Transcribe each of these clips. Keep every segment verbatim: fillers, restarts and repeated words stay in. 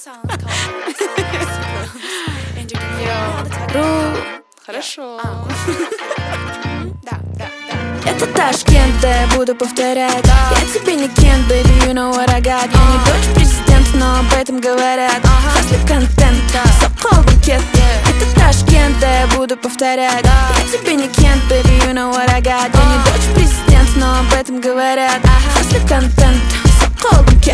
Хорошо. Это Ташкент, да я буду повторять. Я тебе не Кент, baby, you know what I got. Я не дочь президента, но об этом говорят. Хасли контент, so-called букет. Это Ташкент, да я буду повторять. Я тебе не Кент, baby, you know what I got. Я не дочь президента, но об этом говорят. Хасли контент, so-called букет.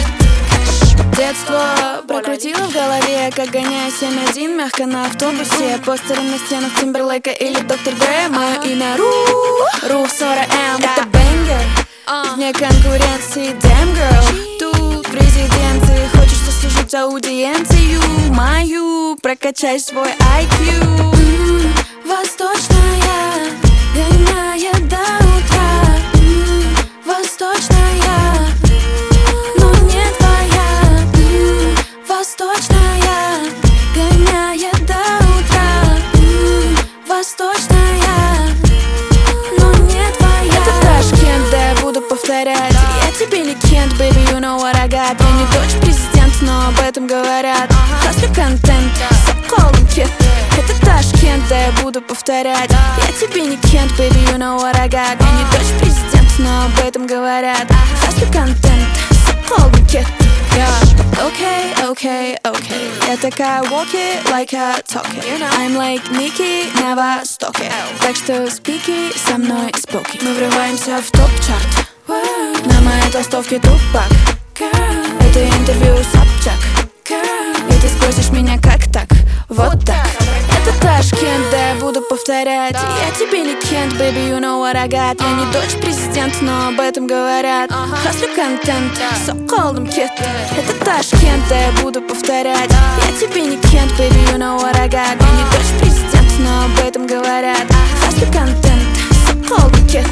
Детство прокрутило в голове, как гоняя семь один мягко на автобусе. Постеры на стенах Тимберлейка или доктор Дре. Мое имя Ру, Ру в сорок эм. Это бэнгер, вне конкуренции, damn girl. Тут в резиденции хочешь заслужить аудиенцию мою, прокачай свой ай кью. м-м, Восточная, гоняя до утра. м-м, Восточная, но не твоя. м-м, Восточная, гоняя до утра. м-м, Восточная, но не твоя. Это Ташкент, да я буду повторять. Я тебе не Кент, baby, you know what I got. Я не дочь президента, но об этом говорят. Хаслю контент, so-called букет. Это Ташкент, да я буду повторять. Я тебе не Кент, baby, you know what I got. Я не дочь президента, но об этом говорят. Хаслю контент, so-called букет. Okay, okay, okay. Я такая walk it like I talk it. I'm like Nicki на востоке. Так что спики со мной споки. Мы врываемся в топ-чарт. На моей толстовке Тупак. Это интервью Собчак. И ты спросишь меня, как так? Вот так. Это Ташкент, да я буду повторять. Я тебе не Кент, baby, you know what I got. Я не дочь президента, но об этом говорят. Хаслю контент, so-called букет. Это Ташкент, да я буду повторять. Я тебе не Кент, baby, you know what I got. Я не дочь президента, но об этом говорят. Хаслю контент, so-called букет.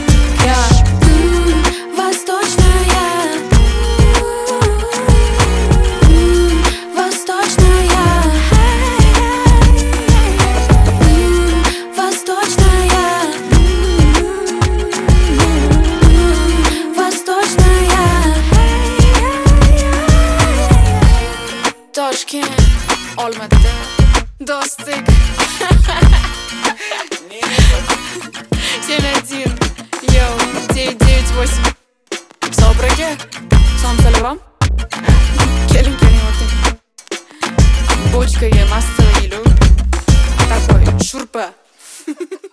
м-м, Восточная, м-м, Восточная, м-м, Восточная, м-м, Восточная. Ташкент, Алматы, Достык. семь один, йоу, девять девять восемь. Собраге, сам салам. Келин келин отын. Бочка я масса илю. Такой шурпа.